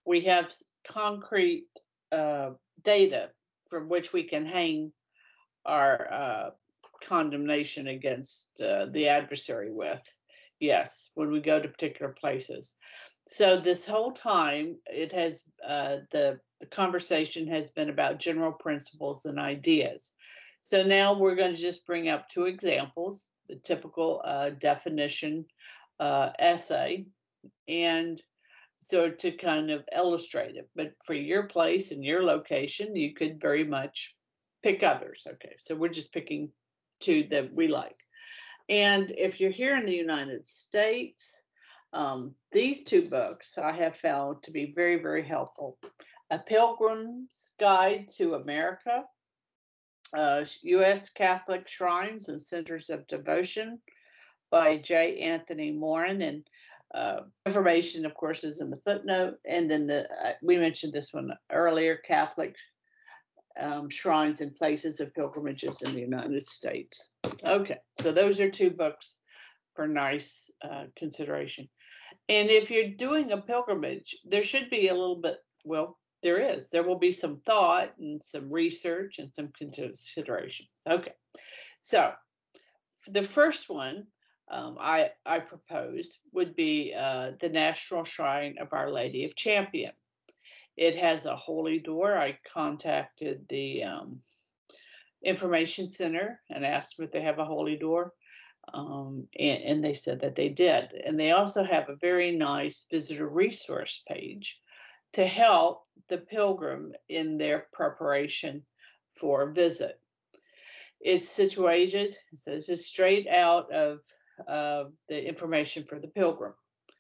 we have concrete data from which we can hang our condemnation against the adversary with. Yes, when we go to particular places. So this whole time, it has the conversation has been about general principles and ideas. So now we're going to just bring up two examples: the typical definition essay, and so to kind of illustrate it. But for your place and your location, you could very much pick others. Okay, so we're just picking two that we like. And if you're here in the United States, these two books I have found to be very, very helpful. A Pilgrim's Guide to America, U.S. Catholic Shrines and Centers of Devotion by J. Anthony Morin. And information, of course, is in the footnote. And then we mentioned this one earlier, Catholic Shrines and Places of Pilgrimages in the United States. Okay, so those are two books for nice consideration. And if you're doing a pilgrimage, there should be a little bit, well, there will be some thought and some research and some consideration. Okay, so the first one I proposed would be the National Shrine of Our Lady of Champion. It has a holy door. I contacted the information center and asked if they have a holy door, and they said that they did. And they also have a very nice visitor resource page to help the pilgrim in their preparation for a visit. It's situated, so this is straight out of the information for the pilgrim.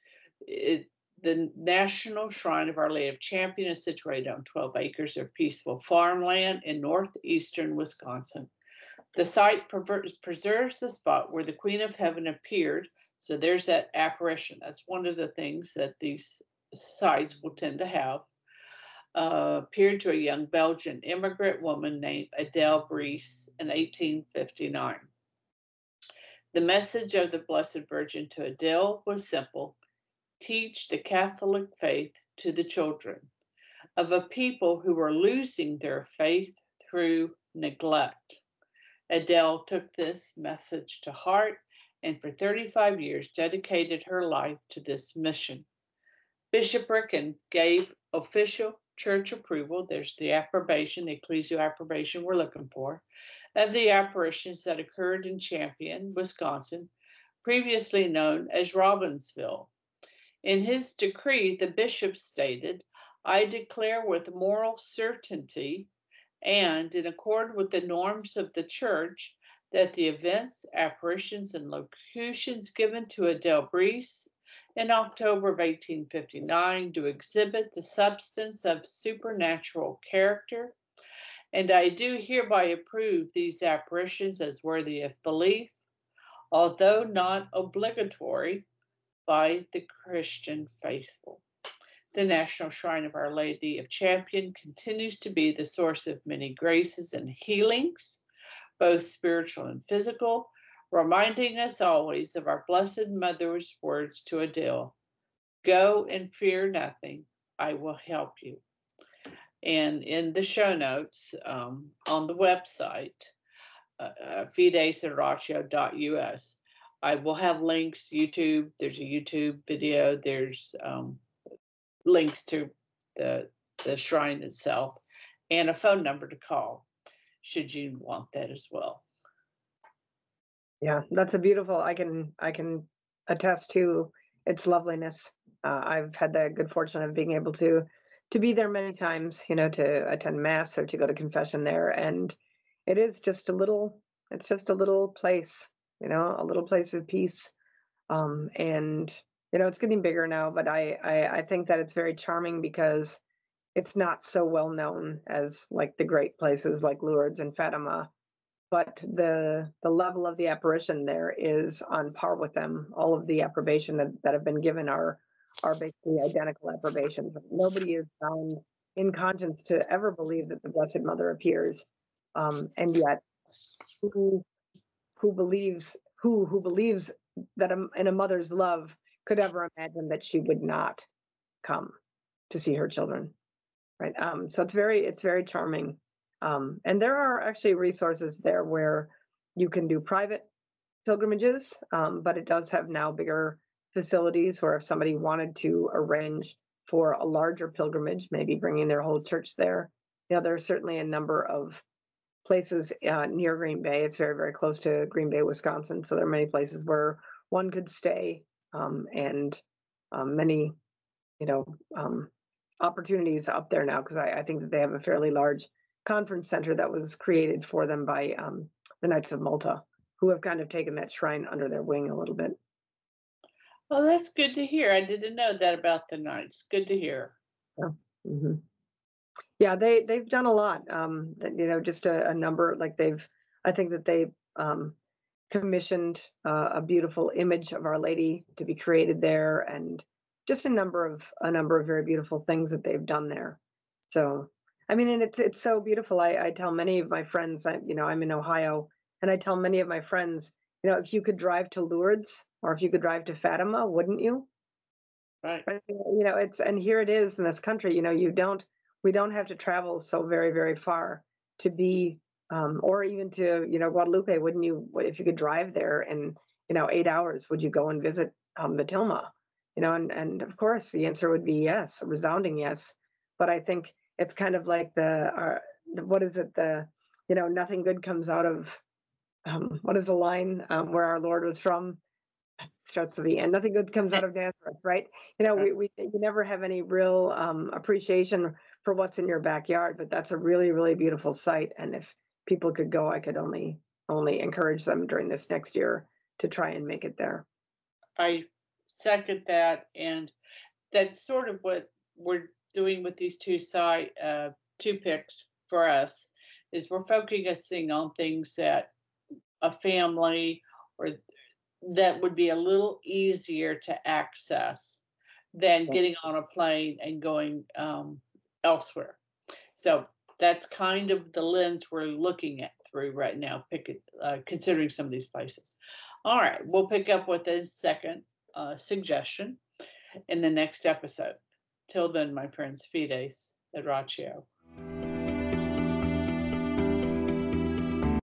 The National Shrine of Our Lady of Champion is situated on 12 acres of peaceful farmland in northeastern Wisconsin. The site preserves the spot where the Queen of Heaven appeared. So there's that apparition. That's one of the things that these sites will tend to have. Appeared to a young Belgian immigrant woman named Adele Brice in 1859. The message of the Blessed Virgin to Adele was simple: teach the Catholic faith to the children of a people who were losing their faith through neglect. Adele took this message to heart and for 35 years dedicated her life to this mission. Bishopric and gave official church approval, there's the approbation, the ecclesial approbation we're looking for, of the apparitions that occurred in Champion, Wisconsin, previously known as Robbinsville. In his decree, the bishop stated, I declare with moral certainty and in accord with the norms of the church that the events, apparitions, and locutions given to Adele Brice in October of 1859 do exhibit the substance of supernatural character, and I do hereby approve these apparitions as worthy of belief, although not obligatory by the Christian faithful. The National Shrine of Our Lady of Champion continues to be the source of many graces and healings, both spiritual and physical, reminding us always of our Blessed Mother's words to Adele, go and fear nothing, I will help you. And in the show notes on the website, fidesarratio.us, I will have links, YouTube, there's a YouTube video, there's links to the shrine itself, and a phone number to call, should you want that as well. Yeah, that's a beautiful, I can attest to its loveliness. I've had the good fortune of being able to be there many times, to attend mass or to go to confession there. And it is just it's just a little place, a little place of peace. And, it's getting bigger now, but I think that it's very charming because it's not so well known as like the great places like Lourdes and Fatima. But the level of the apparition there is on par with them. All of the approbation that have been given are basically identical approbations. Nobody is bound in conscience to ever believe that the Blessed Mother appears, and yet who believes that in a mother's love could ever imagine that she would not come? to see her children, right? So it's very charming. And there are actually resources there where you can do private pilgrimages, but it does have now bigger facilities where if somebody wanted to arrange for a larger pilgrimage, maybe bringing their whole church there, there's certainly a number of places near Green Bay. It's very, very close to Green Bay, Wisconsin. So there are many places where one could stay, and many, you know, um, opportunities up there now because I think that they have a fairly large conference center that was created for them by the Knights of Malta, who have kind of taken that shrine under their wing a little bit. Well, that's good to hear. I didn't know that about the Knights. Good to hear. Yeah. hmm Yeah, they've done a lot. Just a number like I think that they commissioned a beautiful image of Our Lady to be created there, and just a number of very beautiful things that they've done there. So, I mean, and it's so beautiful. I tell many of my friends, I'm in Ohio, and I tell many of my friends, if you could drive to Lourdes or if you could drive to Fatima, wouldn't you? Right. Right. And here it is in this country, we don't have to travel so very, very far to be, or even to, Guadalupe. Wouldn't you, if you could drive there in, 8 hours, would you go and visit the Tilma? And of course the answer would be yes, a resounding yes. But I think it's kind of like what is it? Nothing good comes out of, what is the line where our Lord was from? Starts to the end. Nothing good comes out of Nazareth, right? Right. You never have any real appreciation for what's in your backyard, but that's a really, really beautiful site. And if people could go, I could only encourage them during this next year to try and make it there. I second that, and that's sort of what we're doing with these two picks for us, is we're focusing on things that a family or that would be a little easier to access than getting on a plane and going elsewhere. So that's kind of the lens we're looking at through right now, considering some of these places. All right, we'll pick up with a second suggestion in the next episode. Till then, my friends, fides et ratio.